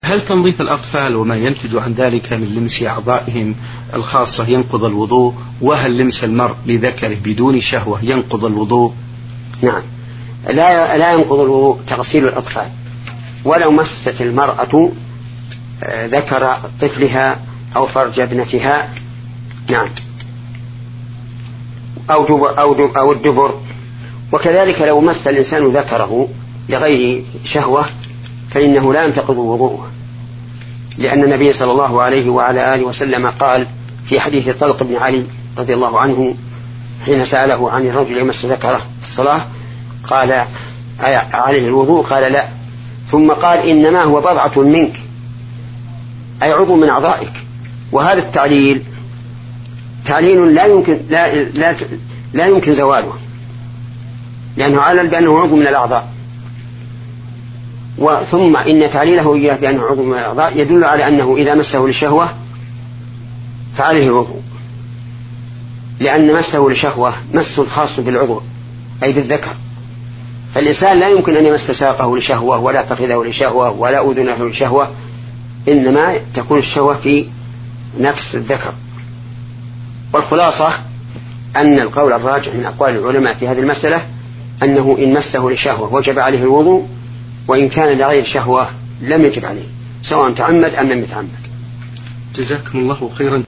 هل تنظيف الأطفال وما ينتج عن ذلك من لمس أعضائهم الخاصة ينقض الوضوء؟ وهل لمس المرء لذكره بدون شهوة ينقض الوضوء؟ نعم، لا ينقض الوضوء تغسيل الأطفال، ولو مست المرأة ذكر طفلها أو فرج ابنتها، نعم، أو الدبر. وكذلك لو مس الإنسان ذكره لغير شهوة فإنه لا ينتقض وضوءه، لأن النبي صلى الله عليه وعلى آله وسلم قال في حديث طلق بن علي رضي الله عنه حين سأله عن الرجل يمس ذكره في الصلاة قال عليه الوضوء؟ قال لا، ثم قال إنما هو بضعة منك، أي عضو من أعضائك. وهذا التعليل تعليل لا يمكن زواله، لأنه علل بأنه عضو من الأعضاء. ثم إن تعليله إياه بأنه عضو من الأعضاء يدل على أنه إذا مسه لشهوة فعليه الوضوء، لأن مسه لشهوة مس خاص بالعضو أي بالذكر، فالإنسان لا يمكن أن يمس ساقه لشهوة ولا فخذه لشهوة ولا أذنه لشهوة، إنما تكون الشهوة في نفس الذكر. والخلاصة أن القول الراجح من أقوال العلماء في هذه المسألة أنه إن مسه لشهوة وجب عليه الوضوء، وإن كان لغير شهوة لم يجب عليه، سواء تعمد أم لم يتعمد. جزاكم الله خيرا.